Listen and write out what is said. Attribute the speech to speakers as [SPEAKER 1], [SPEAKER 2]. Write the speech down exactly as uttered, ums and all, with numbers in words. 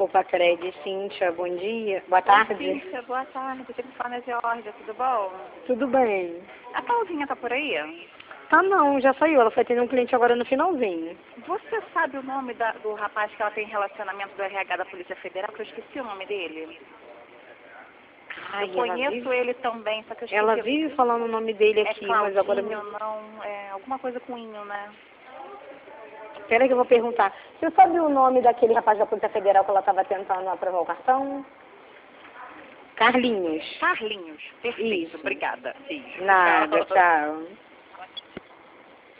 [SPEAKER 1] Desculpa, Cred. Cíntia, bom dia. Boa tarde.
[SPEAKER 2] Oi, Cíntia, boa tarde. Telefone é Georgia, tudo bom?
[SPEAKER 1] Tudo bem.
[SPEAKER 2] A Paulzinha tá por aí?
[SPEAKER 1] Tá não, já saiu. Ela foi atender um cliente agora no finalzinho.
[SPEAKER 2] Você sabe o nome da- do rapaz que ela tem relacionamento do R H da Polícia Federal? Que eu esqueci o nome dele.
[SPEAKER 1] Ai,
[SPEAKER 2] eu conheço
[SPEAKER 1] vive,
[SPEAKER 2] ele também, só que eu esqueci.
[SPEAKER 1] ela vive falando o nome dele
[SPEAKER 2] É
[SPEAKER 1] aqui, mas agora...
[SPEAKER 2] Claudinho, não, é alguma coisa com inho, né?
[SPEAKER 1] Peraí que eu vou perguntar. Você sabe o nome daquele rapaz da Polícia Federal que ela estava tentando aprovar o cartão? Carlinhos.
[SPEAKER 2] Carlinhos, perfeito,
[SPEAKER 1] Isso.
[SPEAKER 2] obrigada. Beijo.
[SPEAKER 1] Nada,
[SPEAKER 2] Tchau.
[SPEAKER 1] tchau.